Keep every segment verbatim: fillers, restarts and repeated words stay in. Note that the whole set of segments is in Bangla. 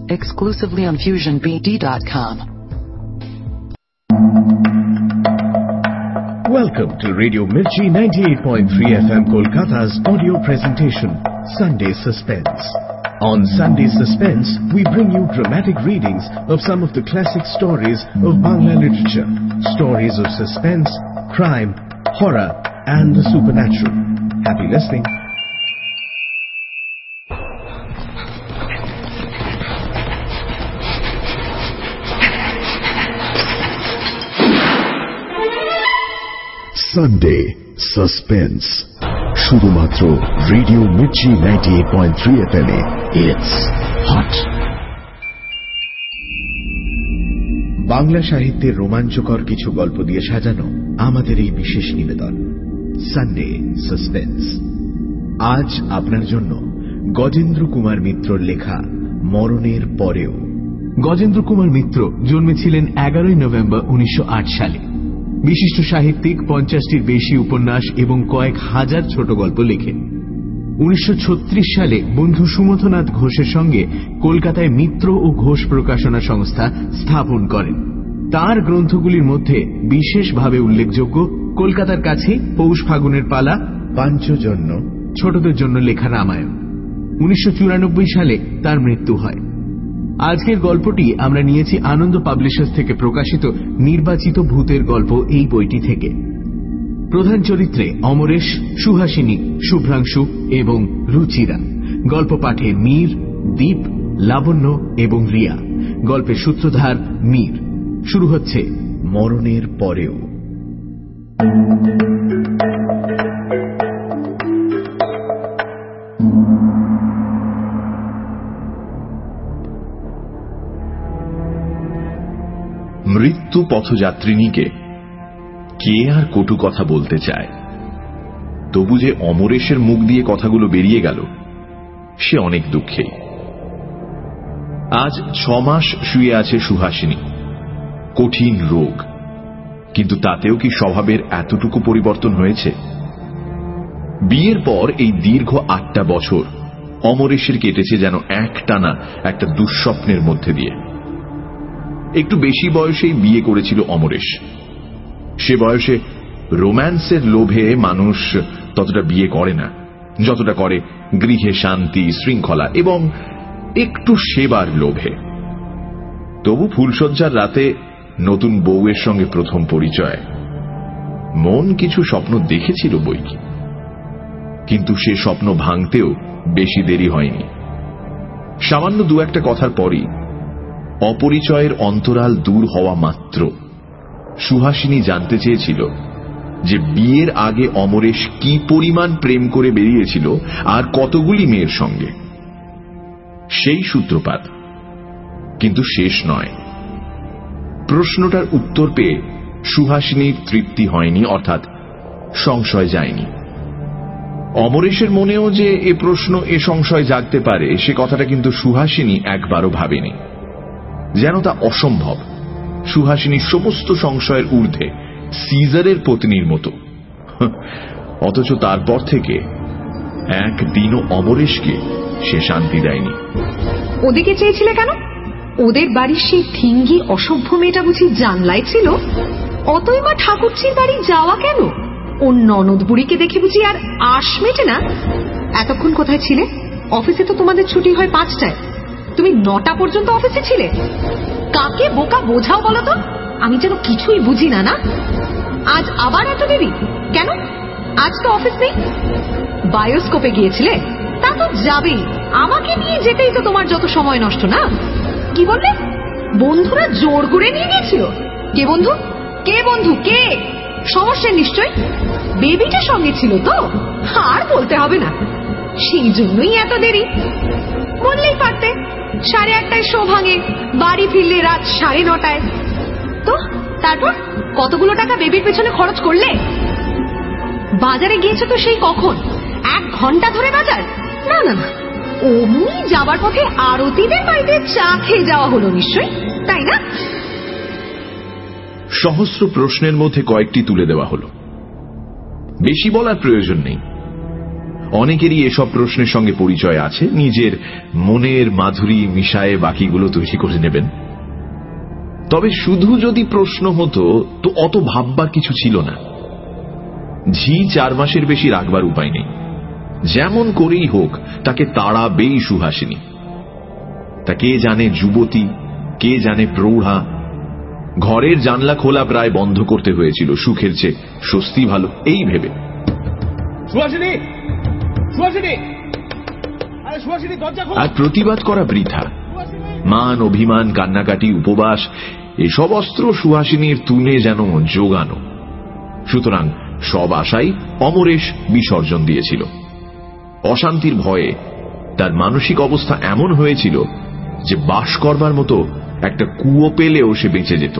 exclusively on fusion b d dot com. Welcome to Radio Mirchi ninety-eight point three F M Kolkata's audio presentation, Sunday Suspense. On Sunday Suspense, we bring you dramatic readings of some of the classic stories of Bangla literature. Stories of suspense, crime, horror, and the supernatural. Happy listening. Sunday Suspense. শুধুমাত্র radio Mirchi ninety-eight point three F M এ It's hot. বাংলা সাহিত্যের রোমাঞ্চকর কিছু গল্প দিয়ে সাজানো আমাদের এই বিশেষ নিবেদন সানডে সাসপেন্স। আজ আপনার জন্য গজেন্দ্র কুমার মিত্রর লেখা মরণের পরেও। গজেন্দ্র কুমার মিত্র জন্মেছিলেন এগারোই নভেম্বর উনিশশো আট সালে। বিশিষ্ট সাহিত্যিক, পঞ্চাশটির বেশি উপন্যাস এবং কয়েক হাজার ছোট গল্প লেখেন। উনিশশো ছত্রিশ সালে বন্ধু সুমথনাথ ঘোষের সঙ্গে কলকাতায় মিত্র ও ঘোষ প্রকাশনা সংস্থা স্থাপন করেন। তার গ্রন্থগুলির মধ্যে বিশেষভাবে উল্লেখযোগ্য কলকাতার কাছে পৌষ ফাগুনের পালা, পাঞ্চজন্য, ছোটদের জন্য লেখা রামায়ণ। উনিশশো চুরানব্বই সালে তার মৃত্যু হয়। আজকের গল্পটি আমরা নিয়েছি আনন্দ পাবলিশার্স থেকে প্রকাশিত নির্বাচিত ভূতের গল্প এই বইটি থেকে। প্রধান চরিত্রে অমরেশ, সুহাসিনী, শুভ্রাংশু এবং রুচিরা। গল্প পাঠে মীর, দীপ, লাবণ্য এবং রিয়া। গল্পের সূত্রধার মীর। শুরু হচ্ছে মরণের পরেও। মৃত্যু পথযাত্রিনীকে কে আর কটু কথা বলতে চায়, তবু যে অমরেশের মুখ দিয়ে কথাগুলো বেরিয়ে গেল সে অনেক দুঃখে। আজ ছ মাস শুয়ে আছে সুহাসিনী। কঠিন রোগ, কিন্তু তাতেও কি স্বভাবের এতটুকু পরিবর্তন হয়েছে? বিয়ের পর এই দীর্ঘ আটটা বছর অমরেশের কেটেছে যেন একটানা একটা দুঃস্বপ্নের মধ্যে দিয়ে। একটু বেশি বয়সেই বিয়ে করেছিল অমরেশ। সে বয়সে রোম্যান্সের লোভে মানুষ ততটা বিয়ে করে না যতটা করে গৃহে শান্তি, শৃঙ্খলা এবং একটু সেবার লোভে। তবু ফুলশয্যার রাতে নতুন বউয়ের সঙ্গে প্রথম পরিচয়। মন কিছু স্বপ্ন দেখেছিল বইকি, কিন্তু সে স্বপ্ন ভাঙতেও বেশি দেরি হয়নি। সামান্য দু একটা কথার পরই, অপরিচয়ের অন্তরাল দূর হওয়া মাত্র, সুহাসিনী জানতে চেয়েছিল যে বিয়ের আগে অমরেশ কি পরিমাণ প্রেম করে বেরিয়েছিল আর কতগুলি মেয়ের সঙ্গে। সেই সূত্রপাত, কিন্তু শেষ নয়। প্রশ্নটার উত্তর পেয়ে সুহাসিনীর তৃপ্তি হয়নি, অর্থাৎ সংশয় যায়নি। অমরেশের মনেও যে এ প্রশ্ন, এ সংশয় জাগতে পারে সে কথাটা কিন্তু সুহাসিনী একবারও ভাবেনি। যেন তা অসম্ভব। সুহাসিনী সমস্ত সংশয়ের ঊর্ধ্বে, সিজারের পত্নীর মতো। অথচ তারপর থেকে একদিনও অমরেশকে সে শান্তি দেয়নি। ওদিকে চেয়েছিলে কেন? ওদের বাড়ির সেই ঠিঙ্গি অসভ্য মেয়েটা বুঝি জানলায় ছিল? অতই মা ঠাকুরচির বাড়ি যাওয়া কেন? ওর ননদ বুড়িকে দেখে বুঝি আর আশ মেটে না? এতক্ষণ কোথায় ছিলে? অফিসে তো তোমাদের ছুটি হয় পাঁচটায়, তুমি নটা পর্যন্ত অফিসে ছিলে। কাকে বোকা বোঝাও বলো তো? আমি যেন কিছুই বুঝি না। না, আজ আবার এত দেরি কেন? আজ তো অফিস নেই। বায়োস্কোপে গিয়েছিলে? তা তো যাবেই, আমাকে নিয়ে যেতেই তো তোমার যত সময় নষ্ট। না, কি বললে? বন্ধুরা জোর করে নিয়ে গেছিল? কে বন্ধু? কে বন্ধু? কে? সমস্যা নিশ্চয়। বেবিটা সঙ্গে ছিল তো? আর বলতে হবে না, সেই জন্যই এত দেরি। বললেই পারতে, সাড়ে আটটায় শো ভাঙে, বাড়ি ফিরলে রাত সাড়ে নটায়। তো তারপর কতগুলো টাকা বেবির পেছনে খরচ করলে? বাজারে গিয়েছো তো সেই কখন? এক ঘন্টা ধরে বাজার? না না না, অমনি যাবার পথে আরতিদের বাড়িতে চা খেয়ে যাওয়া হলো নিশ্চয়ই, তাই না? সহস্র প্রশ্নের মধ্যে কয়েকটি তুলে দেওয়া হলো। বেশি বলার প্রয়োজন নেই। অনেকেরই এসব প্রশ্নের সঙ্গে পরিচয় আছে, নিজের মনের মাধুরী মিশায়ে বাকিগুলো তৈরি করে নেবেন। তবে শুধু যদি প্রশ্ন হতো তো অত ভাববার কিছু ছিল না। ঝি চার মাসের বেশি রাখবার উপায় নেই, যেমন করেই হোক তাকে তাড়াবেই সুহাসিনী। তা কে জানে যুবতী, কে জানে প্রৌঢ়া। ঘরের জানলা খোলা প্রায় বন্ধ করতে হয়েছিল, সুখের চেয়ে স্বস্তি ভালো এই ভেবে। সুহাসিনী, সুহাসিনী, আরে সুহাসিনী, দরজা খোলো। আর প্রতিবাদ করা বৃথা। মান, অভিমান, কান্নাকাটি, উপবাস এসব অস্ত্র সুহাসিনীর তুলে যেন জোগানো। সুতরাং সব আশাই অমরেশ বিসর্জন দিয়েছিল। অশান্তির ভয়ে তার মানসিক অবস্থা এমন হয়েছিল যে বাস করবার মতো একটা কুয়ো পেলেও সে বেঁচে যেত।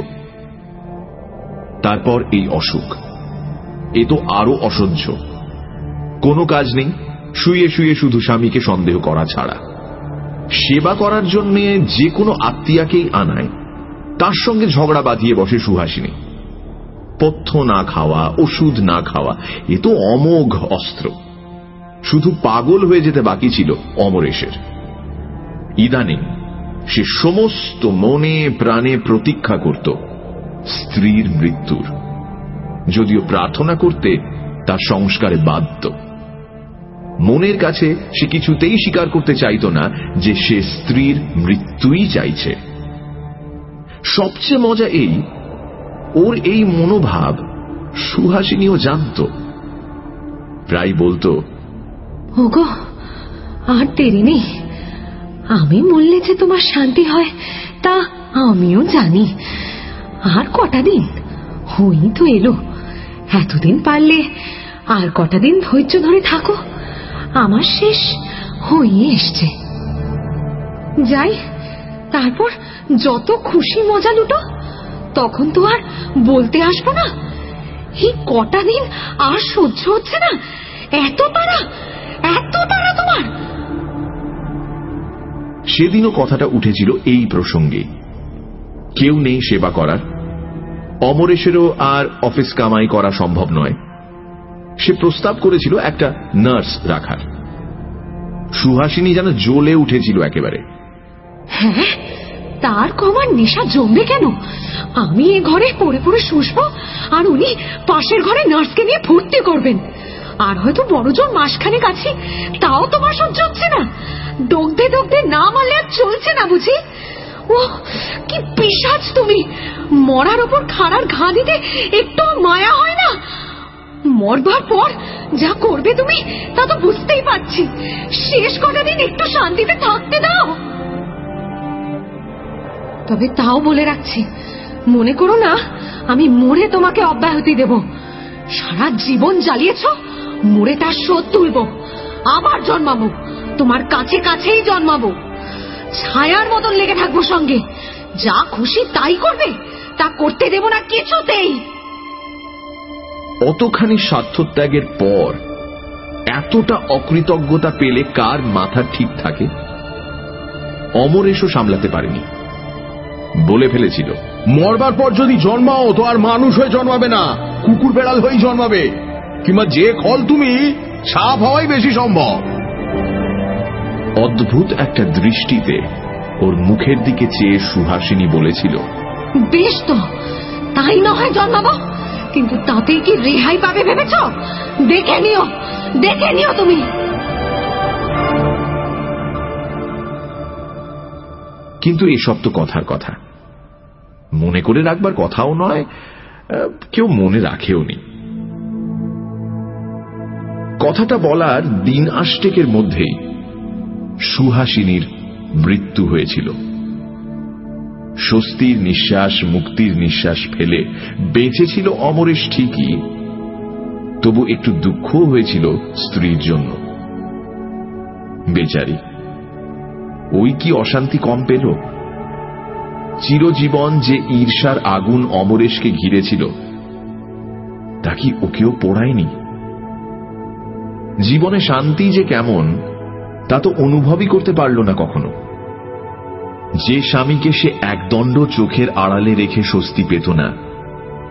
তারপর এই অসুখ, এ তো আরো অসহ্য। কোনো কাজ নেই, শুয়ে শুয়ে শুধু স্বামীকে সন্দেহ করা ছাড়া। সেবা করার জন্য যে কোনো আত্মীয়াকেই আনায়, তার সঙ্গে ঝগড়া বাঁধিয়ে বসে সুহাসিনী। পথ্য না খাওয়া, ওষুধ না খাওয়া, এ তো অমোঘ অস্ত্র। শুধু পাগল হয়ে যেতে বাকি ছিল অমরেশের। ইদানিং সে সমস্ত মনে প্রাণে প্রতীক্ষা করত স্ত্রীর মৃত্যুর, যদিও প্রার্থনা করতে তার সংস্কারে বাধ্য। মনের কাছে সে কিছুতেই স্বীকার করতে চাইত না যে সে স্ত্রীর মৃত্যুই চাইছে। সবচেয়ে মজা এই, ওর এই মনোভাব সুহাসিনীও জানত। প্রায় বলতো, ওগো, আর দেরি নেই। আমি মরলে যে তোমার শান্তি হয় তা আমিও জানি। আর কটা দিন হই তো এলো, এতদিন পারলে আর কটা দিন ধৈর্য ধরে থাকো। আমার শেষ হয়ে এসছে। যাই, তারপর যত খুশি মজা লুটো। তখন তো আর বলতে আসবো না। এই কটা দিন আর সহ্য হচ্ছে না। এত তাড়া, এত তাড়া তোমার। সেদিনও কথাটা উঠেছিল এই প্রসঙ্গে। কেউ নেই সেবা করার, অমরেশেরও আর অফিস কামাই করা সম্ভব নয়। সে প্রস্তাব করেছিল একটা নার্স রাখার। সুহাসিনী যেন জ্বলে উঠেছিল একেবারে। হ্যাঁ, তার কমার নেশা জমবে কেন? আমি এ ঘরে পড়ে পড়ে শুষবো, আর উনি পাশের ঘরে নার্সকে নিয়ে ফুর্তি করবেন। আর হয়তো বড়জোর মাসখানেক আছি, তাও তোমার সহ্য হচ্ছে না। দগ্ধে দগ্ধে না মারলে আর চলছে না বুঝি? ও কি পিশাচ তুমি! মরার ওপর খাড়ার ঘা দিতে একটু মায়া হয় না? মরবার পর যা করবে তুমি তা তো বুঝতেই পারছি। শেষ কটা দিন একটু শান্তিতে থাকতে দাও। তবে তাও বলে রাখছি, মনে করো না আমি মরে তোমাকে অব্যাহতি দেব। সারা জীবন জ্বালিয়েছ, মরে তার শোধ তুলব। আবার জন্মাবো, তোমার কাছে কাছেই জন্মাবো। ছায়ার মতন লেগে থাকবো সঙ্গে। যা খুশি তাই করবে, তা করতে দেব না কিছুতেই। অতখানি স্বার্থত্যাগের পর এতটা অকৃতজ্ঞতা পেলে কার মাথা ঠিক থাকে? অমরেশও সামলাতে পারেনি, বলে ফেলেছিল, মরবার পর যদি জন্মাও তো আর মানুষ হয়ে জন্মাবে না, কুকুর বেড়াল হয়েই জন্মাবে। কিংবা যে খল তুমি, সাপ হওয়াই বেশি সম্ভব। অদ্ভুত একটা দৃষ্টিতে ওর মুখের দিকে চেয়ে সুহাসিনী বলেছিল, বেশ তো, তাই না হয় জন্মাবো, কিন্তু তাতেই কি রেহাই পাবে ভেবেছ? দেখে নিও, দেখে নিও তুমি। কিন্তু এসব তো কথার কথা, মনে করে রাখবার কথাও নয়, কেউ মনে রাখেও নি। কথাটা বলার দিন আষ্টেকের মধ্যেই সুহাসিনীর মৃত্যু হয়েছিল। স্বস্তির নিঃশ্বাস, মুক্তির নিঃশ্বাস ফেলে বেঁচেছিল অমরেশ ঠিকই, তবু একটু দুঃখ হয়েছিল স্ত্রীর জন্য। বেচারি, ওই কি অশান্তি কম পেল? চিরজীবন যে ঈর্ষার আগুন অমরেশকে ঘিরেছিল, তা কি ওকেও পোড়ায়নি? জীবনে শান্তি যে কেমন তা তো অনুভবই করতে পারল না কখনো। যে স্বামীকে সে একদণ্ড চোখের আড়ালে রেখে স্বস্তি পেত না,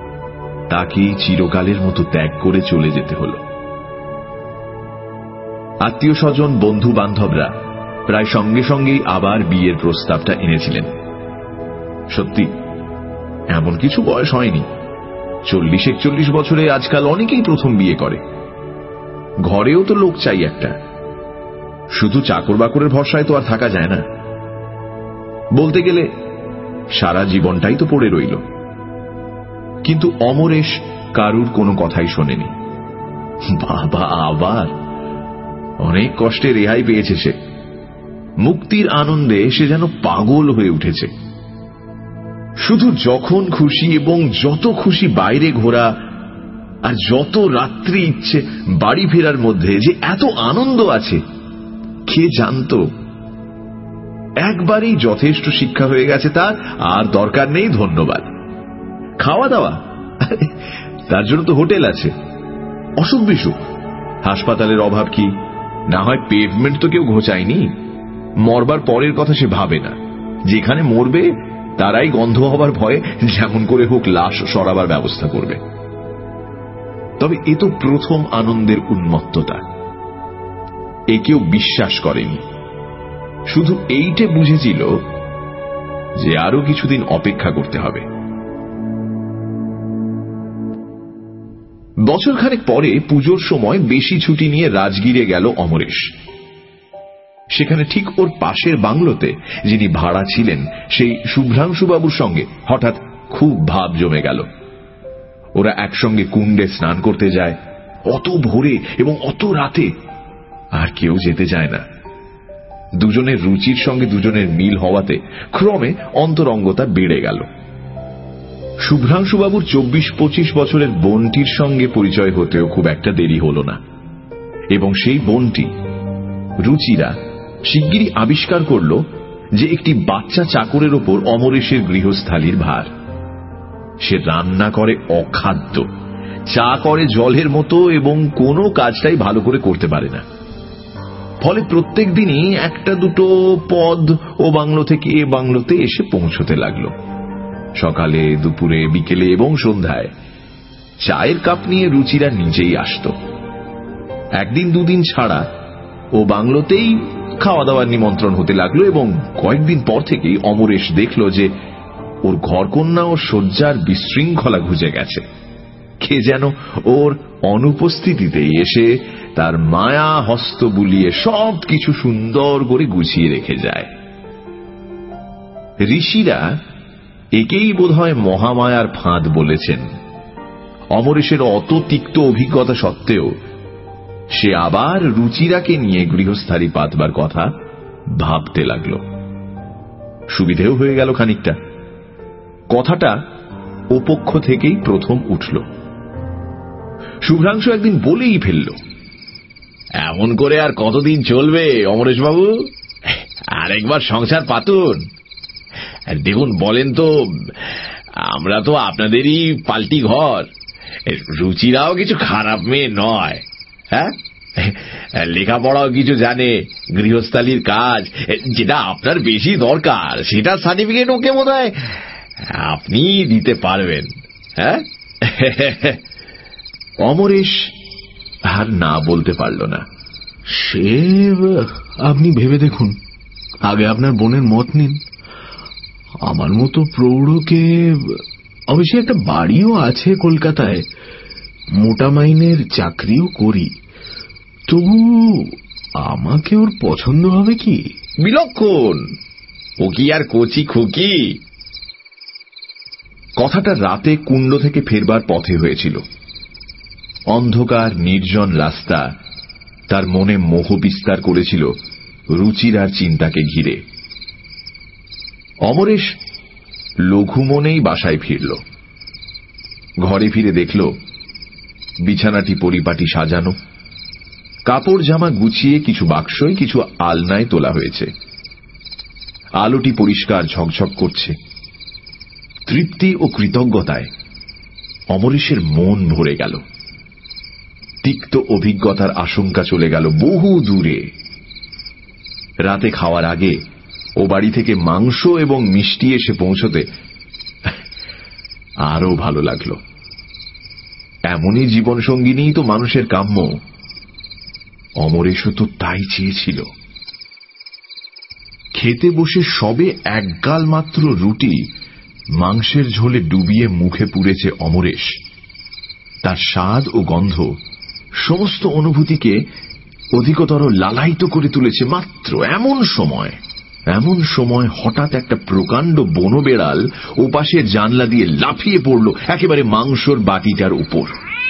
তাকেই চিরকালের মতো ত্যাগ করে চলে যেতে হল। আত্মীয় স্বজন, বন্ধু বান্ধবরা প্রায় সঙ্গে সঙ্গেই আবার বিয়ের প্রস্তাবটা এনেছিলেন। সত্যি এমন কিছু বয়স হয়নি, চল্লিশ একচল্লিশ বছরে আজকাল অনেকেই প্রথম বিয়ে করে। ঘরেও তো লোক চাই একটা, শুধু চাকর বাকরের ভরসায় তো আর থাকা যায় না। বলতে গেলে সারা জীবনটাই তো পড়ে রইল। কিন্তু অমরেশ কারুর কোনো কথাই শোনেনি। বাবা, আবার অনেক কষ্টে রেহাই পেয়েছে সে। মুক্তির আনন্দে সে যেন পাগল হয়ে উঠেছে। শুধু যখন খুশি এবং যত খুশি বাইরে ঘোরা, আর যত রাত্রি ইচ্ছে বাড়ি ফেরার মধ্যে যে এত আনন্দ আছে কে জানত। একবারই যথেষ্ট শিক্ষা হয়ে গেছে তার, আর দরকার নেই ধন্যবাদ। খাওয়া দাওয়া, তার জন্য তো হোটেল আছে। অসুখ বিসুখ, হাসপাতালের অভাব কি, না হয় পেভমেন্ট তো কেউ ঘোচায়নি। মরবার পরের কথা সে ভাবে না, যেখানে মরবে তারাই গন্ধ হবার ভয়ে যেমন করে হোক লাশ সরাবার ব্যবস্থা করবে। তবে এ তো প্রথম আনন্দের উন্মত্ততা, এ কেউ বিশ্বাস করেনি। শুধু এইটে বুঝেছিল যে আরো কিছুদিন অপেক্ষা করতে হবে। বছরখানেক পরে পুজোর সময় বেশি ছুটি নিয়ে রাজগীরে গেল অমরেশ। সেখানে ঠিক ওর পাশের বাংলোতে যিনি ভাড়া ছিলেন সেই শুভ্রাংশুবাবুর সঙ্গে হঠাৎ খুব ভাব জমে গেল। ওরা একসঙ্গে কুণ্ডে স্নান করতে যায়, অত ভোরে এবং অত রাতে আর কেউ যেতে চায় না। দুজনের রুচির সঙ্গে দুজনের মিল হওয়াতে ক্রমে অন্তরঙ্গতা বেড়ে গেল। শুভ্রাংশুবাবুর চব্বিশ পঁচিশ বছরের বোনটির সঙ্গে পরিচয় হতেও খুব একটা দেরি হল না, এবং সেই বোনটি রুচিরা শিগগিরই আবিষ্কার করল যে একটি বাচ্চা চাকরের ওপর অমরেশের গৃহস্থালীর ভার। সে রান্না করে অখাদ্য, চা করে জলের মতো, এবং কোনো কাজটাই ভালো করে করতে পারে না। ফলে প্রত্যেক দিনই একটা দুটো পদ ও বাংলো থেকে এ বাংলোতে এসে পৌঁছতে লাগলো। সকালে, দুপুরে, বিকেলে এবং সন্ধ্যায় চায়ের কাপ নিয়ে রুচিরা নিজেই আসত। একদিন দুদিন ছাড়া ও বাংলোতেই খাওয়া দাওয়ার নিমন্ত্রণ হতে লাগলো, এবং কয়েকদিন পর থেকেই অমরেশ দেখল যে ওর ঘরকন্যা ও শয্যার বিশৃঙ্খলা ঘুচে গেছে। কে যেন ওর অনুপস্থিতিতে এসে তার মায়া হস্ত বুলিয়ে সব কিছু সুন্দর করে গুছিয়ে রেখে যায়। ঋষিরা একেই বোধহয় মহামায়ার ফাঁদ বলেছেন। অমরেশের অত তিক্ত অভিজ্ঞতা সত্ত্বেও সে আবার রুচিরাকে নিয়ে গৃহস্থালী পাতবার কথা ভাবতে লাগল। সুবিধেও হয়ে গেল খানিকটা। কথাটা ও পক্ষ থেকেই প্রথম উঠল। শুভ্রাংশু একদিন বলেই ফেলল, এমন করে আর কতদিন চলবে অমরেশ বাবু? আরেকবার সংসার পাতুন। দেখুন, বলেন তো, আমরা তো আপনাদেরই পাল্টি ঘর। রুচিরাও কিছু খারাপ মেয়ে নয়, হ্যাঁ, লেখাপড়াও কিছু জানে, গৃহস্থালীর কাজ যেটা আপনার বেশি দরকার সেটা সার্টিফিকেট ওকে বোধ হয় আপনি দিতে পারবেন। হ্যাঁ, অমরেশ আর না বলতে পারল না। সে আপনি ভেবে দেখুন, আগে আপনার বোনের মত নিন। আমার মতো প্রৌঢ়কে, অবশ্যই একটা বাড়িও আছে কলকাতায়, মোটা মাইনের চাকরিও করি, তবু আমাকে ওর পছন্দ হবে কি? বিলক্ষণ, ও কি আর কচি খুকি? কথাটা রাতে কুণ্ড থেকে ফেরবার পথে হয়েছিল। অন্ধকার নির্জন রাস্তা তার মনে মোহ বিস্তার করেছিল রুচির আর চিন্তাকে ঘিরে। অমরেশ লঘু মনেই বাসায় ফিরল। ঘরে ফিরে দেখল বিছানাটি পরিপাটি সাজানো, কাপড় জামা গুছিয়ে কিছু বাক্সয়, কিছু আলনায় তোলা হয়েছে। আলোটি পরিষ্কার ঝকঝক করছে। তৃপ্তি ও কৃতজ্ঞতায় অমরেশের মন ভরে গেল। তিক্ত অভিজ্ঞতার আশঙ্কা চলে গেল বহু দূরে। রাতে খাওয়ার আগে ও বাড়ি থেকে মাংস এবং মিষ্টি এসে পৌঁছতে আরো ভালো লাগলো। এমনই জীবনসঙ্গিনী তো মানুষের কাম্য। অমরেশও তো তাই চেয়েছিল। খেতে বসে সবে এক গাল মাত্র রুটি মাংসের ঝোলে ডুবিয়ে মুখে পুড়েছে অমরেশ। তার স্বাদ ও গন্ধ সমস্ত অনুভূতিকে অধিকতর লালায়িত করে তুলেছে। মাত্র এমন সময় এমন সময় হঠাৎ একটা প্রকাণ্ড বনবেড়াল ওপাশের জানলা দিয়ে লাফিয়ে পড়ল একেবারে মাংসর বাটিটার উপর।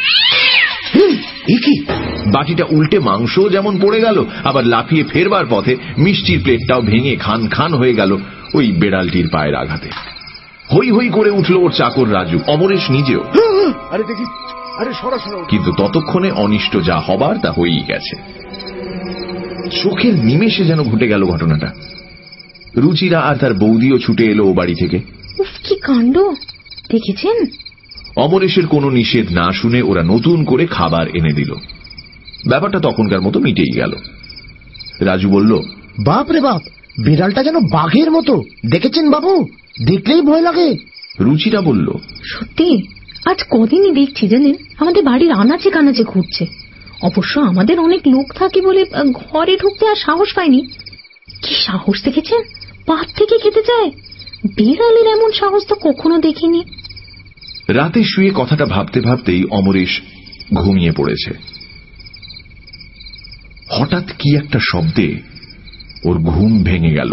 একি বাটিটা উল্টে মাংস যেমন পড়ে গেল, আবার লাফিয়ে ফেরবার পথে মিষ্টির প্লেটটাও ভেঙে খান খান হয়ে গেল ওই বেড়ালটির পায়ের আঘাতে। হই হই করে উঠল ওর চাকর রাজু, অমরেশ নিজেও। কিন্তু ততক্ষণে অনিষ্ট যা হবার তা হয়েই গেছে। চোখের নিমেষে যেন ঘটে গেল ঘটনাটা। রুচিরা আর তার বৌদিও ছুটে এলো ও বাড়ি থেকে। কি কাণ্ড দেখেছেন? অমরেশের কোনো নিষেধ না শুনে ওরা নতুন করে খাবার এনে দিল। ব্যাপারটা তখনকার মতো মিটেই গেল। রাজু বলল, বাপ রে বাপ, বিড়ালটা যেন বাঘের মতো, দেখেছেন বাবু? দেখলেই ভয় লাগে। রুচিরা বলল, সত্যি আজ কদিনই দেখছি জানেন, আমাদের বাড়ির আনাচে কানাচে ঘুরছে। অবশ্য আমাদের অনেক লোক থাকে বলে ঘরে ঢুকতে আর সাহস পায়নি। কি সাহস দেখেছেন, পাত থেকে খেতে চায়। বিড়ালের এমন সাহস তো কখনো দেখিনি। রাতে শুয়ে কথাটা ভাবতে ভাবতেই অমরেশ ঘুমিয়ে পড়েছে। হঠাৎ কি একটা শব্দে ওর ঘুম ভেঙে গেল।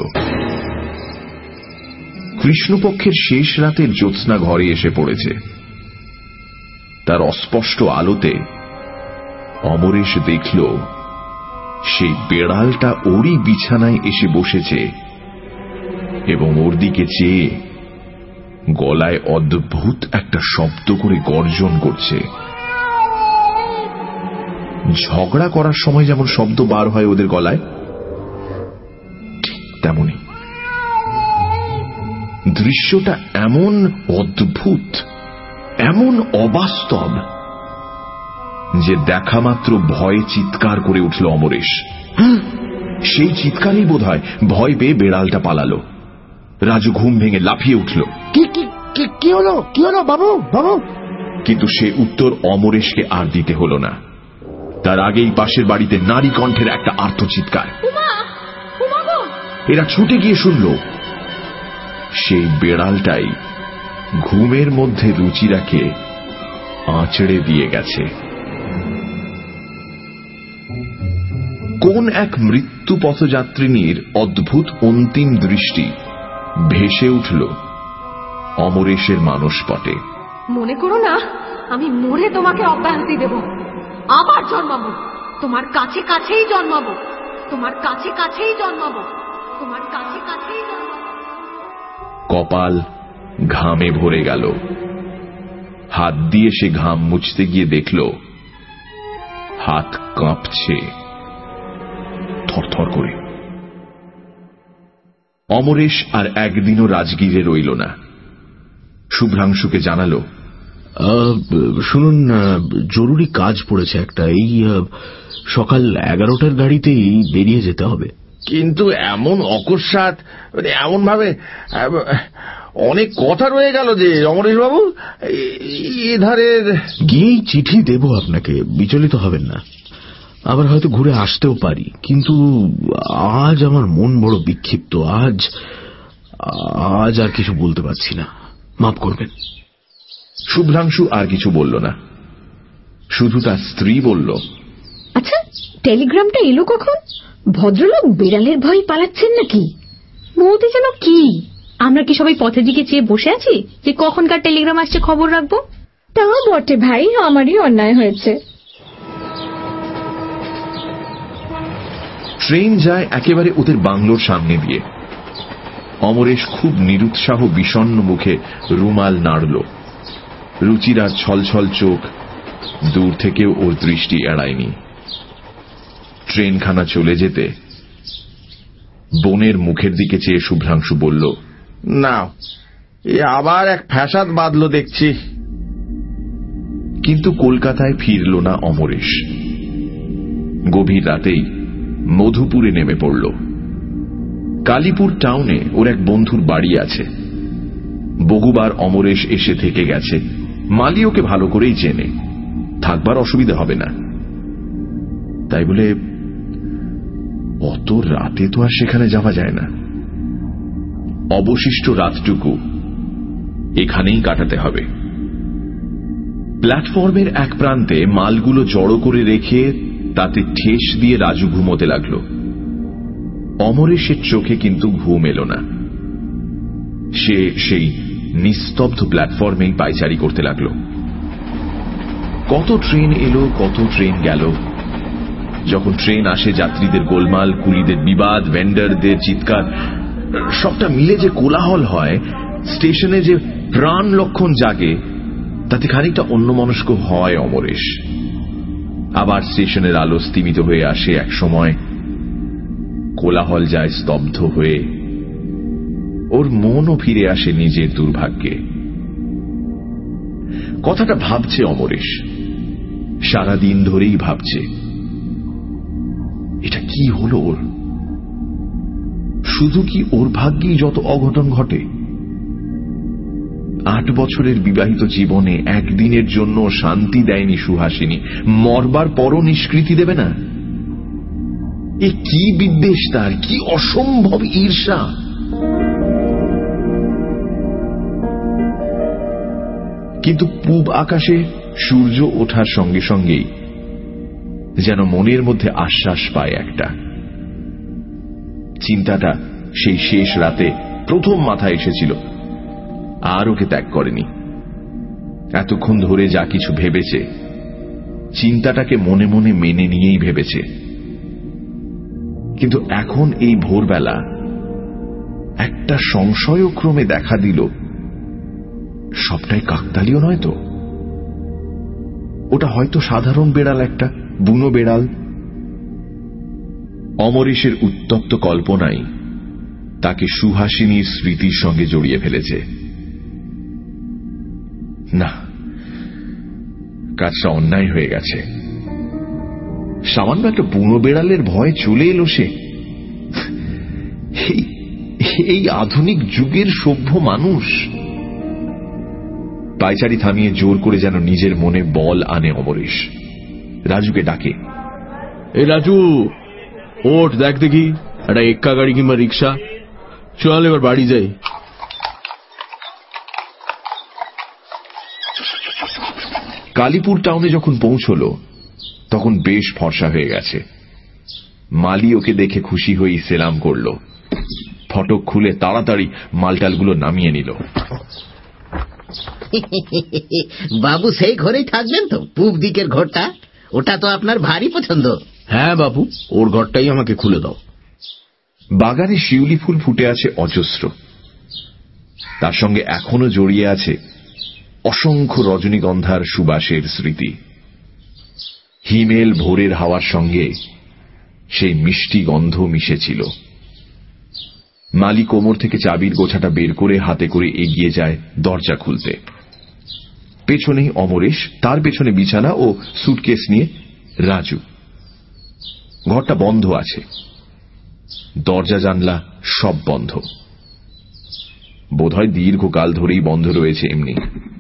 কৃষ্ণপক্ষের শেষ রাতের জ্যোৎস্না ঘরে এসে পড়েছে। তার অস্পষ্ট আলোতে অমরেশ দেখল সেই বেড়ালটা ওরই বিছানায় এসে বসেছে এবং ওর দিকে চেয়ে গলায় অদ্ভুত একটা শব্দ করে গর্জন করছে। ঝগড়া করার সময় যেমন শব্দ বার হয় ওদের গলায়, ঠিক তেমনি। দৃশ্যটা এমন অদ্ভুত, এমন অবাস্তব যে দেখা মাত্র ভয়ে চিৎকার করে উঠল অমরেশ। সেই চিৎকারেই বোধহয় ভয় পেয়ে বেড়ালটা পালালো। রাজু ঘুম ভেঙে লাফিয়ে উঠল। কি হলো কি হলো বাবু বাবু? কিন্তু সে উত্তর অমরেশকে আর দিতে হলো না। তার আগেই পাশের বাড়িতে নারী কণ্ঠের একটা আর্তচিৎকার। এরা ছুটে গিয়ে শুনল সেই বেড়ালটাই ঘুমের মধ্যে রুচিরাকে আঁচড়ে দিয়ে গেছে। কোন এক মৃত্যু পথযাত্রিনীর অদ্ভুত অন্তিম দৃষ্টি ভেসে উঠল অমরেশের মানসপটে। মনে করো না আমি মরে তোমাকে অব্যাহতি দেব, আবার জন্মাবো, তোমার কাছে কাছেই জন্মাবো, তোমার কাছে কাছেই জন্মাবো, তোমার কাছে কাছেই জন্মাবো। কপাল ঘামে ভরে গেল। হাত দিয়ে সে ঘাম মুছতে গিয়ে দেখল হাত কাঁপছে থরথর করে। অমরেশ আর একদিনও রাজগীরে রইল না। শুভ্রাংশুকে জানালো, শুনুন, জরুরি কাজ পড়েছে একটা, এই সকাল এগারোটার গাড়িতেই বেরিয়ে যেতে হবে। কিন্তু এমন অকস্মাৎ, এমন ভাবে অনেক কথা রয়ে গেল যে অমরেশ বাবু, এধারে গিয়েই চিঠি দেব আপনাকে, বিচলিত হবেন না। আবার হয়তো ঘুরে আসতেও পারি, কিন্তু আজ আমার মন বড় বিক্ষিপ্ত। আজ আজ আর কিছু বলতে পারছি না, মাফ করবেন। শুভ্রাংশু আর কিছু বলল না, শুধু তার স্ত্রী বলল, আচ্ছা টেলিগ্রামটা এলো কখন? ভদ্রলোক বিড়ালের ভয় পালাচ্ছেন নাকি? বলতে যেন কি, আমরা কি সবাই পথের দিকে চেয়ে বসে আছি যে কখনকার টেলিগ্রাম আসছে খবর রাখবো? তা বটে ভাই, আমারই অন্যায় হয়েছে। ট্রেন যায় একেবারে ওদের বাংলোর সামনে দিয়ে। অমরেশ খুব নিরুৎসাহ বিষণ্ণ মুখে রুমাল নাড়ল। রুচিরার ছলছল চোখ দূর থেকেও ওর দৃষ্টি এড়ায়নি। ট্রেনখানা চলে যেতে বনের মুখের দিকে চেয়ে শুভ্রাংশু বলল, না, এ আবার এক ফ্যাসাদ বাঁধল দেখছি। কিন্তু কলকাতায় ফিরল না অমরেশ। গভীর রাতেই মধুপুরে নেমে পড়ল। কালীপুর টাউনে ওর এক বন্ধুর বাড়ি আছে। বহুবার অমরেশ এসে থেকে গেছে, মালি ওকে ভালো করেই চেনে, থাকবার অসুবিধা হবে না। তাই বলে অত রাতে তো আর সেখানে যাওয়া যায় না। অবশিষ্ট রাতটুকু এখানেই কাটাতে হবে। প্ল্যাটফর্মের এক প্রান্তে মালগুলো জড়ো করে রেখে তাতে ঠেস দিয়ে রাজু ঘুমোতে লাগলো। অমরেশের চোখে কিন্তু ঘুম এলো না। সে সেই নিস্তব্ধ প্ল্যাটফর্মেই পায়চারি করতে লাগলো। কত ট্রেন এলো, কত ট্রেন গেল। যখন ট্রেন আসে, যাত্রীদের গোলমাল, কুলিদের বিবাদ, ভেন্ডারদের চিৎকার, সবটা মিলে যে কোলাহল হয়, স্টেশনে যে প্রাণ লক্ষণ জাগে, তাতে খানিকটা অন্যমনস্ক হয় অমরেশ। আবার স্টেশনের আলো স্তিমিত হয়ে আসে এক সময়, কোলাহল যায় স্তব্ধ হয়ে, ওর মনও ফিরে আসে নিজের দুর্ভাগ্যে। কথাটা ভাবছে অমরেশ, সারাদিন ধরেই ভাবছে। এটা কি হলো ওর? শুধু কি ওর ভাগ্যেই যত অঘটন ঘটে? আট বছরের বিবাহিত জীবনে একদিনের জন্য শান্তি দেয়নি সুহাসিনী, মরবার পরও নিষ্কৃতি দেবে না? এ কি বিদ্বেষ তার, কি অসম্ভব ঈর্ষা! কিন্তু পূব আকাশে সূর্য ওঠার সঙ্গে সঙ্গেই যেন মনের মধ্যে আশ্বাস পায় একটা। চিন্তাটা সেই শেষ রাতে প্রথম মাথায় এসেছিল, আর ওকে ত্যাগ করেনি। এতক্ষণ ধরে যা কিছু ভেবেছে, চিন্তাটাকে মনে মনে মেনে নিয়েই ভেবেছে। কিন্তু এখন এই ভোরবেলা একটা সংশয়ক্রমে দেখা দিল, সবটাই কাকতালীয় নয় তো? ওটা হয়তো সাধারণ বেড়াল, একটা বুনো বেড়াল। অমরেশের উত্তপ্ত কল্পনাই তাকে সুহাসিনীর স্মৃতির সঙ্গে জড়িয়ে ফেলেছে। না, কাজটা অন্যায় হয়ে গেছে। সামান্য একটা বুনো বেড়ালের ভয় চলে এলো সে। এই আধুনিক যুগের সভ্য মানুষ। পায়চারি থামিয়ে জোর করে যেন নিজের মনে বল আনে অমরেশ। রাজুকে ডাকে, এই রাজু, ওঠ, দেখ দেখি একটা এক্কা গাড়ি কিংবা রিক্সা, চল এবার বাড়ি যাই। কালীপুর টাউনে যখন পৌঁছল তখন বেশ ফর্সা হয়ে গেছে। মালি ওকে দেখে খুশি হয়ে সেলাম করল। ফটক খুলে তাড়াতাড়ি মালটালগুলো নামিয়ে নিল। বাবু সেই ঘরেই থাকবেন তো? পূব দিকের ঘরটা, ওটা তো আপনার ভারী পছন্দ। হ্যাঁ বাবু, ওর ঘরটাই আমাকে খুলে দাও। বাগানে শিউলি ফুল ফুটে আছে অজস্র। তার সঙ্গে এখনো জড়িয়ে আছে অসংখ্য রজনীগন্ধার সুবাসের স্মৃতি। হিমেল ভোরের হাওয়ার সঙ্গে সেই মিষ্টি গন্ধ মিশেছিল। মালি কোমর থেকে চাবির গোছাটা বের করে হাতে করে এগিয়ে যায় দরজা খুলতে। পেছনেই অমরেশ, তার পেছনে বিছানা ও সুটকেস নিয়ে রাজু। ঘরটা বন্ধ আছে, দরজা জানলা সব বন্ধ। বোধহয় দীর্ঘকাল ধরেই বন্ধ রয়েছে এমনি।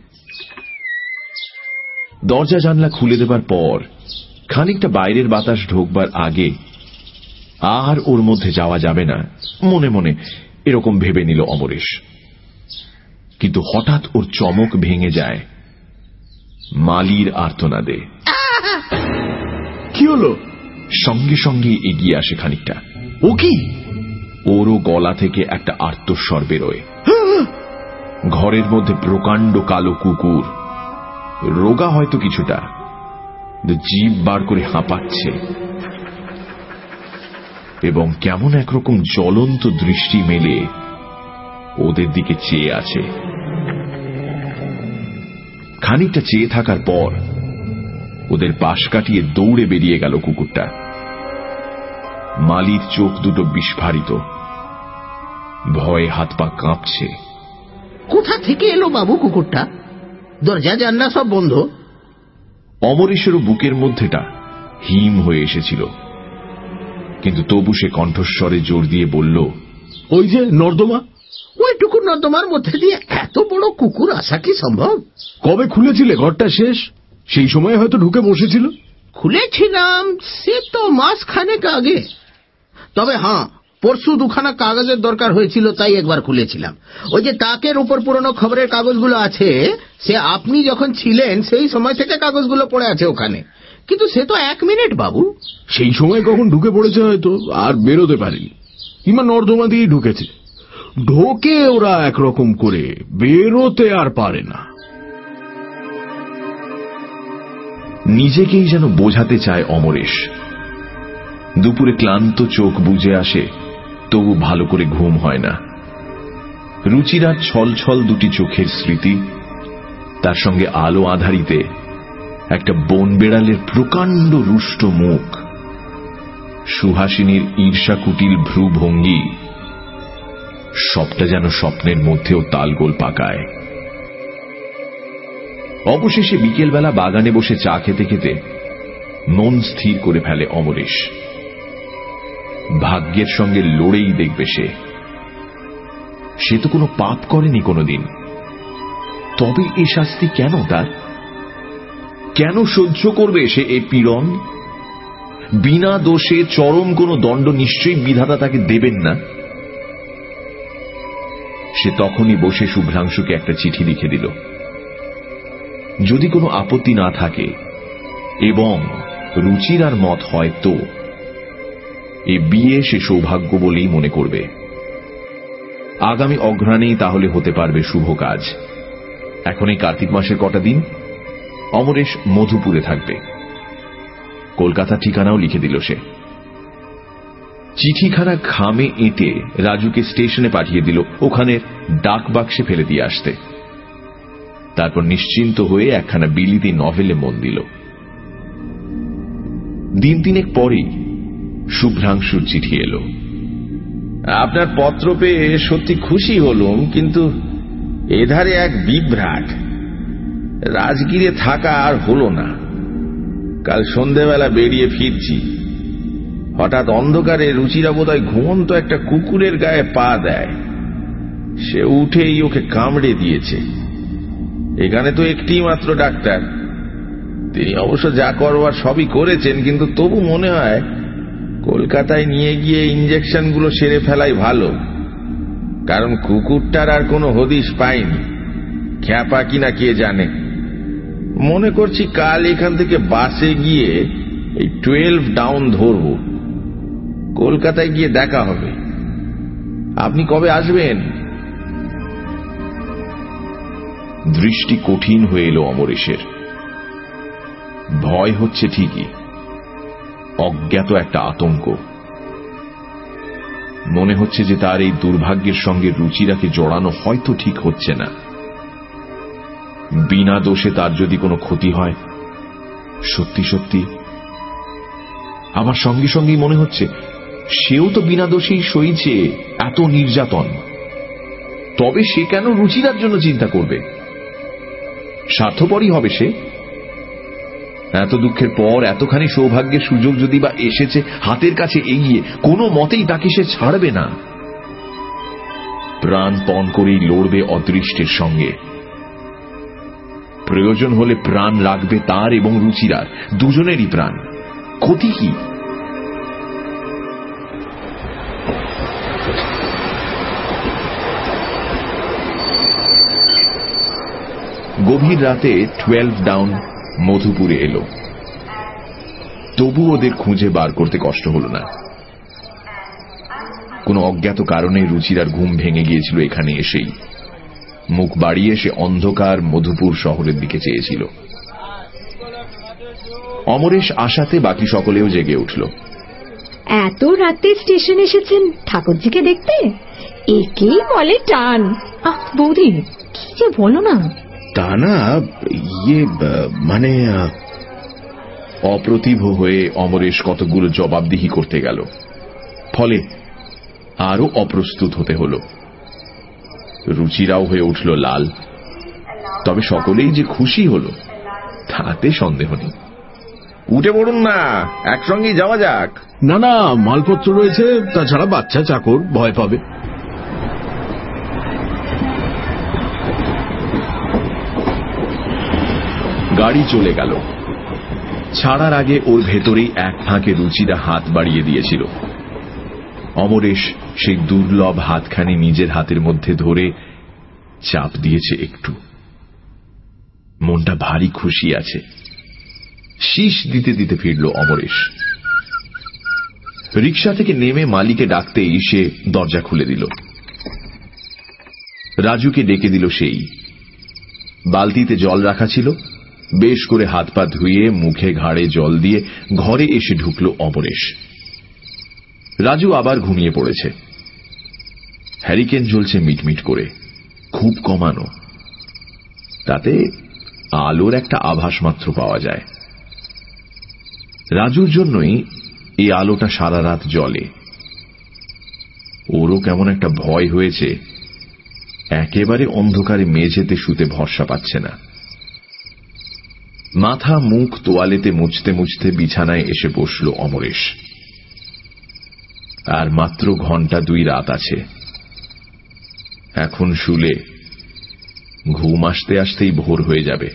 দরজা জানলা খুলে দেবার পর খানিকটা বাইরের বাতাস ঢোকবার আগে আর ওর মধ্যে যাওয়া যাবে না মনে মনে এরকম ভেবে নিল অমরেশ। কিন্তু হঠাৎ ওর চমক ভেঙে যায় মালির আর্তনাদে। কি হলো? সঙ্গে সঙ্গে এগিয়ে আসে খানিকটা। ও কি? ওরও গলা থেকে একটা আর্তস্বর বেরোয়। ঘরের মধ্যে প্রকাণ্ড কালো কুকুর, রোগা হয়তো কিছুটা, জিভ বার করে হাঁপাচ্ছে এবং কেমন একরকম জ্বলন্ত দৃষ্টি মেলে ওদের দিকে চেয়ে আছে। খানিকটা চেয়ে থাকার পর ওদের পাশ কাটিয়ে দৌড়ে বেরিয়ে গেল কুকুরটা। মালির চোখ দুটো বিস্ফারিত, ভয়ে হাত পা কাঁপছে। কোথা থেকে এলো বাবু কুকুরটা? দরজা জানলা সব বন্ধ। অমরেশেরও বুকের মধ্যেটা হিম হয়ে এসেছিল, কিন্তু তবু সে কণ্ঠস্বরে জোর দিয়ে বলল, ওই যে নর্দমা। ওইটুকু নর্দমার মধ্যে দিয়ে এত বড় কুকুর আসা কি সম্ভব? কবে খুলেছিলে ঘরটা? শেষ সেই সময় হয়তো ঢুকে বসেছিল। খুলেছিলাম সে তো মাস খানেক আগে। তবে হ্যাঁ, পরশু দুখানা কাগজের দরকার হয়েছিল, তাই একবার খুলেছিলাম। ওই যে তাকের উপর পুরনো খবরের কাগজগুলো আছে, সে আপনি যখন ছিলেন সেই সময় থেকে কাগজগুলো পড়ে আছে ওখানে। কিন্তু সে তো এক মিনিট বাবু। সেই সময় কখন ঢুকে পড়েছে হয়তো, আর বেরোতে পারেনি, কিংবা নর্দমা দিয়েই ঢুকেছে। ঢোকে ওরা একরকম করে, বেরোতে আর পারে না। নিজেকেই যেন বোঝাতে চায় অমরেশ। দুপুরে ক্লান্ত চোখ বুজে আসে, তবু ভালো করে ঘুম হয় না। রুচিরার ছল ছল দুটি চোখের স্মৃতি, তার সঙ্গে আলো আধারিতে একটা বন বেড়ালের প্রকাণ্ড রুষ্ট মুখ, সুহাসিনীর ঈর্ষা কুটিল ভ্রু ভঙ্গি, সবটা যেন স্বপ্নের মধ্যেও তালগোল পাকায়। অবশেষে বিকেলবেলা বাগানে বসে চা খেতে খেতে মন স্থির করে ফেলে অমরেশ। ভাগ্যের সঙ্গে লড়েই দেখবে সে। সে তো কোনো পাপ করেনি কোনোদিন, তবে এই শাস্তি কেন তার? কেন সহ্য করবে সে এই পীড়ন? বিনা দোষে চরম কোনো দণ্ড নিশ্চয়ই বিধাতা তাকে দেবেন না। সে তখনই বসে শুভ্রাংশুকে একটা চিঠি লিখে দিল। যদি কোনো আপত্তি না থাকে এবং রুচিরার মত হয় তো এ বিয়ে সে সৌভাগ্য বলেই মনে করবে। আগামী অঘ্রাণেই তাহলে হতে পারবে শুভ কাজ। এখন এই কার্তিক মাসের কটা দিন অমরেশ মধুপুরে থাকবে। কলকাতা ঠিকানাও লিখে দিল সে। চিঠিখানা খামে এঁটে রাজুকে স্টেশনে পাঠিয়ে দিল ওখানের ডাক বাক্সে ফেলে দিয়ে আসতে। তারপর নিশ্চিন্ত হয়ে একখানা বিলিতি নভেলে মন দিল। দিন তিনেক পরেই শুভ্রাংশুর চিঠি এলো। আপনার পত্র পেয়ে সত্যি খুশি হলুম, কিন্তু এধারে এক বিভ্রাট। রাজগিরে থাকা আর হলো না। কাল সন্ধেবেলা বেরিয়ে ফিরছি, হঠাৎ অন্ধকারে রুচিরা বোধহয় ঘুমন্ত একটা কুকুরের গায়ে পা দেয়। সে উঠেই ওকে কামড়ে দিয়েছে। এখানে তো একটি মাত্র ডাক্তার, তিনি অবশ্য যা করবার সবই করেছেন, কিন্তু তবু মনে হয় কলকাতায় নিয়ে গিয়ে ইঞ্জেকশনগুলো সেরে ফেলাই ভালো, কারণ কুকুরটার আর কোনো হদিশ পাইনি। খ্যাপা কিনা কে জানে। মনে করছি কাল এখান থেকে বাসে গিয়ে এই টুয়েলভ ডাউন ধরব, কলকাতায় গিয়ে দেখা হবে। আপনি কবে আসবেন? দৃষ্টি কঠিন হয়ে এলো অমরেশের। ভয় হচ্ছে ঠিকই, অজ্ঞাত একটা আতঙ্ক। মনে হচ্ছে যে তার এই দুর্ভাগ্যের সঙ্গে রুচিরাকে জড়ানো হয়তো ঠিক হচ্ছে না। বিনা দোষে তার যদি কোনো ক্ষতি হয়, সত্যি সত্যি। আমার সঙ্গে সঙ্গেই মনে হচ্ছে সেও তো বিনা দোষেই সইছে এত নির্যাতন, তবে সে কেন রুচিরার জন্য চিন্তা করবে? স্বার্থপরই হবে সে। এত দুঃখের পর এতখানি সৌভাগ্যের সুযোগ যদি বা এসেছে হাতের কাছে এগিয়ে, কোনো মতেই তাকে সে ছাড়বে না। প্রাণপণ করেই লড়বে অদৃষ্টের সঙ্গে। প্রয়োজন হলে প্রাণ রাখবে তার এবং রুচিরার, দুজনেরই প্রাণ। ক্ষতি কি? গভীর রাতে টুয়েলভ ডাউন মধুপুরে এলো। তবু ওদের খুঁজে বার করতে কষ্ট হল না। কোন অজ্ঞাত কারণে রুচিরার ঘুম ভেঙে গিয়েছিল এখানে এসেই। মুখ বাড়িয়ে সে অন্ধকার মধুপুর শহরের দিকে চেয়েছিল। অমরেশ আশাতে বাকি সকলেও জেগে উঠল। এত রাতে স্টেশন এসেছেন ঠাকুরজিকে দেখতে? একেই বলে টান। আহ বৌদি, কি যে বলো না। তা না, ইয়ে মানে অপ্রতিভ হয়ে অমরেশ কতগুলো জবাবদিহি করতে গেল, ফলে আরো অপ্রস্তুত হতে হল। রুচিরাও হয়ে উঠল লাল। তবে সকলেই যে খুশি হল তাতে সন্দেহ নেই। উঠে পড়ুন না, একসঙ্গেই যাওয়া যাক। না না, মালপত্র রয়েছে, তাছাড়া বাচ্চা চাকর ভয় পাবে। গাড়ি চলে গেল। ছাড়ার আগে ওর ভেতরেই এক ফাঁকে রুচিরা হাত বাড়িয়ে দিয়েছিল। অমরেশ সেই দুর্লভ হাতখানি নিজের হাতের মধ্যে ধরে চাপ দিয়েছে একটু। মনটা ভারী খুশি আছে। শীষ দিতে দিতে ফিরল অমরেশ। রিকশা থেকে নেমে মালিকে ডাকতেই সে দরজা খুলে দিল। রাজুকে ডেকে দিল সেই। বালতিতে জল রাখা ছিল। বেশ করে হাত পা ধুয়ে মুখে ঘাড়ে জল দিয়ে ঘরে এসে ঢুকল অমরেশ। রাজু আবার ঘুমিয়ে পড়েছে। হ্যারিকেন জ্বলছে মিটমিট করে, খুব কমানো। তাতে আলোর একটা আভাস মাত্র পাওয়া যায়। রাজুর জন্যই এই আলোটা সারা রাত জ্বলে। ওরও কেমন একটা ভয় হয়েছে, একেবারে অন্ধকারে মেঝেতে শুতে ভরসা পাচ্ছে না। মাথা মুখ তোয়ালেতে মুছতে মুছতে বিছানায় এসে বসল অমরেশ। আর মাত্র ঘন্টা দুই রাত আছে। এখন শুলে ঘুম আসতে আসতেই ভোর হয়ে যাবে।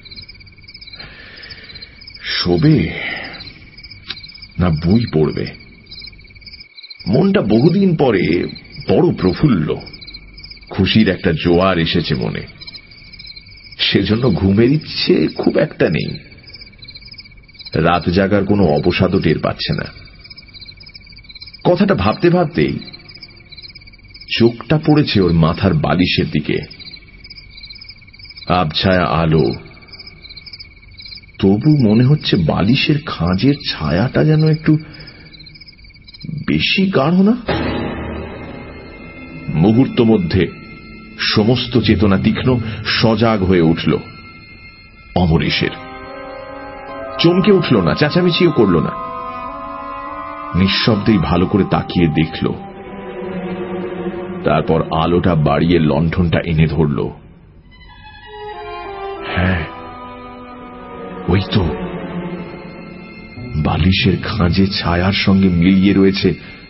শোবে না বই পড়বে? মনটা বহুদিন পরে বড় প্রফুল্ল, খুশির একটা জোয়ার এসেছে মনে। সেজন্য ঘুমের ইচ্ছে খুব একটা নেই। রাত জাগার কোনো অবসাদও টের পাচ্ছে না। কথাটা ভাবতে ভাবতেই চোখটা পড়েছে ওর মাথার বালিশের দিকে। আবছায়া আলো, তবু মনে হচ্ছে বালিশের খাঁজের ছায়াটা যেন একটু বেশি গাঢ় না? মুহূর্ত মধ্যে সমস্ত চেতনা তীক্ষ্ণ, সজাগ হয়ে উঠল অমরেশের। চমকে উঠল না, চেঁচামেচিও করল না। নিঃশব্দেই ভালো করে তাকিয়ে দেখল। তারপর আলোটা বাড়িয়ে লণ্ঠনটা এনে ধরল। হ্যাঁ, ওই তো বালিশের খাঁজে ছায়ার সঙ্গে মিলিয়ে রয়েছে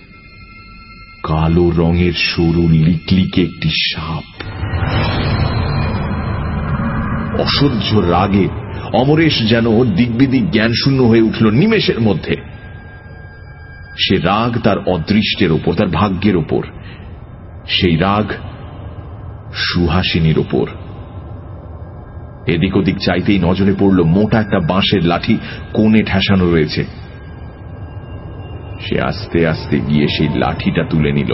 কালো রঙের সরু লিকলিকে একটি সাপ। অসহ্য রাগে অমরেশ যেন দিগ্বিদিক জ্ঞানশূন্য হয়ে উঠল নিমেষের মধ্যে। সে রাগ তার অদৃষ্টের ওপর, তার ভাগ্যের ওপর। সেই রাগ সুহাসিনীর ওপর। এদিক ওদিক চাইতেই নজরে পড়ল মোটা একটা বাঁশের লাঠি কোণে ঠেসানো রয়েছে। সে আস্তে আস্তে গিয়ে সেই লাঠিটা তুলে নিল।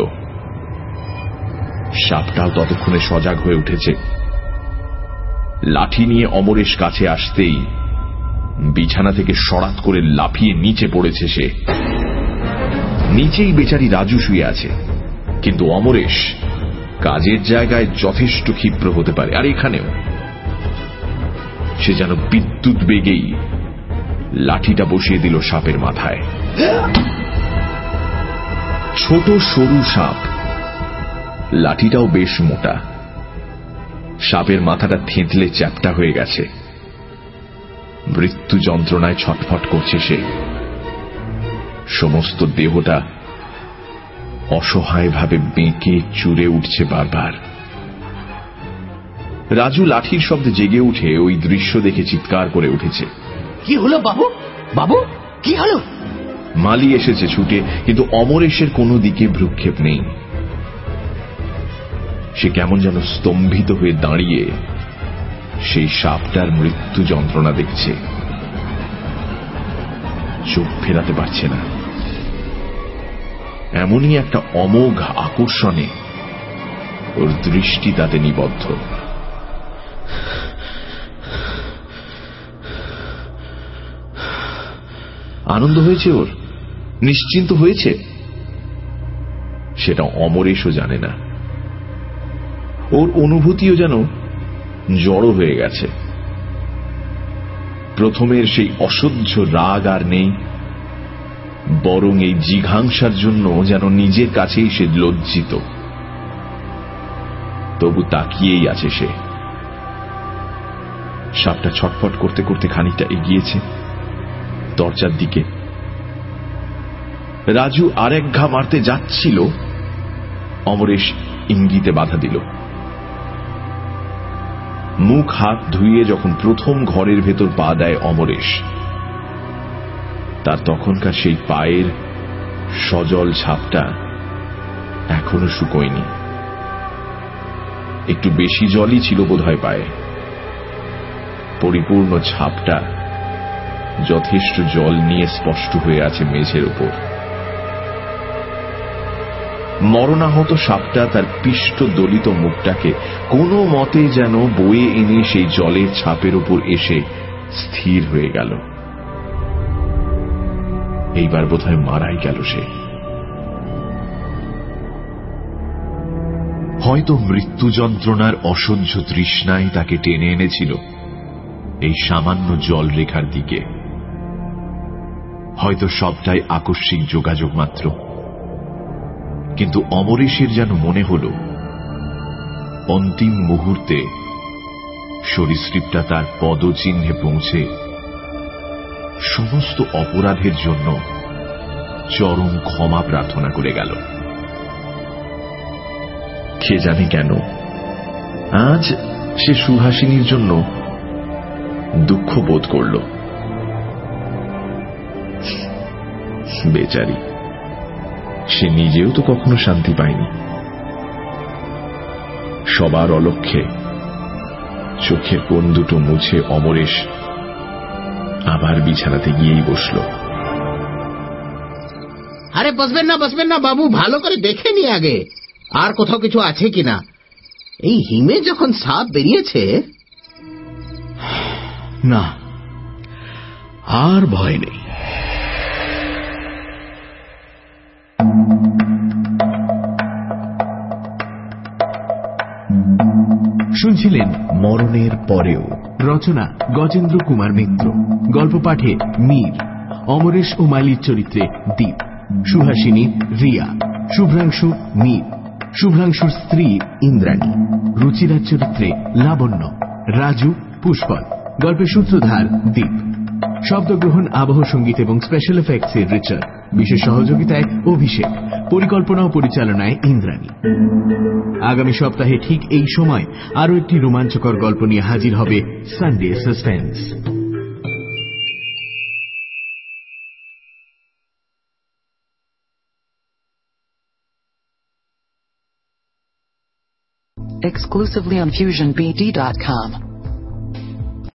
সাপটাও ততক্ষণে সজাগ হয়ে উঠেছে। লাঠি নিয়ে অমরেশ কাছে আসতেই বিছানা থেকে সরাত করে লাফিয়ে নিচে পড়েছে সে। নিচেই বেচারি রাজু শুয়ে আছে, কিন্তু অমরেশ কাজের জায়গায় যথেষ্ট ক্ষিপ্র হতে পারে, আর এখানেও। সে যেন বিদ্যুৎ বেগেই লাঠিটা বসিয়ে দিল সাপের মাথায়। ছোট সরু সাপ, লাঠিটাও বেশ মোটা। সাপের মাথাটা থেঁতলে চ্যাপ্টা হয়ে গেছে। মৃত্যু যন্ত্রণায় ছটফট করছে সে। সমস্ত দেহটা অসহায়ভাবে বেঁকে চুরে উঠছে বারবার। রাজু লাঠির শব্দে জেগে উঠে ওই দৃশ্য দেখে চিৎকার করে উঠেছে। কি হলো বাবু? বাবু কি হলো? মালি এসেছে ছুটে, কিন্তু অমরেশের কোনো দিকে ভ্রুক্ষেপ নেই। সে কেমন যেন স্তম্ভিত হয়ে দাঁড়িয়ে সেই সাপটার মৃত্যু যন্ত্রণা দেখছে। চোখ ফেরাতে পারছে না। এমনই একটা অমোঘ আকর্ষণে ওর দৃষ্টি তাতে নিবদ্ধ। আনন্দ হয়েছে ওর, নিশ্চিন্ত হয়েছে, সেটা অমরেশও জানে না। ওর অনুভূতিও যেন জড়ো হয়ে গেছে। প্রথমের সেই অসহ্য রাগ আর নেই, বরং এই জিঘাংসার জন্য যেন নিজের কাছেই সে লজ্জিত। তবু তাকিয়েই আছে সে। সাপটা ছটফট করতে করতে খানিকটা এগিয়েছে দরজার দিকে। রাজু আরেক ঘা মারতে যাচ্ছিল, অমরেশ ইঙ্গিতে বাধা দিল। মুখ হাত ধুয়ে যখন প্রথম ঘরের ভেতর পা দেয় অমরেশ, তার তখনকার সেই পায়ের সজল ছাপটা এখনো শুকোয়নি। একটু বেশি জলই ছিল বোধহয় পায়ে। পরিপূর্ণ ছাপটা যথেষ্ট জল নিয়ে স্পষ্ট হয়ে আছে মেঝের উপর। মরণাহত সাপটা তার পিষ্ট দলিত মুখটাকে কোনো মতে যেন বয়ে এনে সেই জলের ছাপের উপর এসে স্থির হয়ে গেল। এইবার বোধহয় মারাই গেল সে। হয়তো মৃত্যু যন্ত্রণার অসহ্য তৃষ্ণায় তাকে টেনে এনেছিল এই সামান্য জল রেখার দিকে। হয়তো সবটাই আকস্মিক যোগাযোগ মাত্র, কিন্তু অমরেশের যেন মনে হল অন্তিম মুহূর্তে সরীসৃপটা তার পদচিহ্নে পৌঁছে সমস্ত অপরাধের জন্য চরম ক্ষমা প্রার্থনা করে গেল। কে জানে কেন আজ সে সুহাসিনীর জন্য দুঃখ বোধ করল। বেচারি, সে নিজেও তো কখনো শান্তি পায়নি। সবার অলক্ষ্যে চোখের কোণ দুটো মুছে অমরেশ আবার বিছানাতে গিয়েই বসল। আরে বসবেন না বসবেন না বাবু, ভালো করে দেখে নি আগে আর কোথাও কিছু আছে কিনা। এই হিমে যখন সাপ বেরিয়েছে। না, আর ভয় নেই। শুনছিলেন মরণের পরেও। রচনা গজেন্দ্র কুমার মিত্র, গল্প পাঠে মীর, অমরেশ ও মালির চরিত্রে দীপ, সুহাসিনী রিয়া, শুভ্রাংশু মীর, শুভ্রাংশুর স্ত্রী ইন্দ্রাণী, রুচিরার চরিত্রে লাবণ্য, রাজু পুষ্পল, গল্পের সূত্রধার দীপ, শব্দগ্রহণ, আবহ সঙ্গীত এবং স্পেশাল এফেক্টস এর রিচার্ড, বিশেষ সহযোগিতায় অভিষেক, পরিকল্পনা ও পরিচালনায় ইন্দ্রাণী। আগামী সপ্তাহে ঠিক এই সময় আরো একটি রোমাঞ্চকর গল্প নিয়ে হাজির হবে Sunday suspense. Exclusively on fusion b d dot com.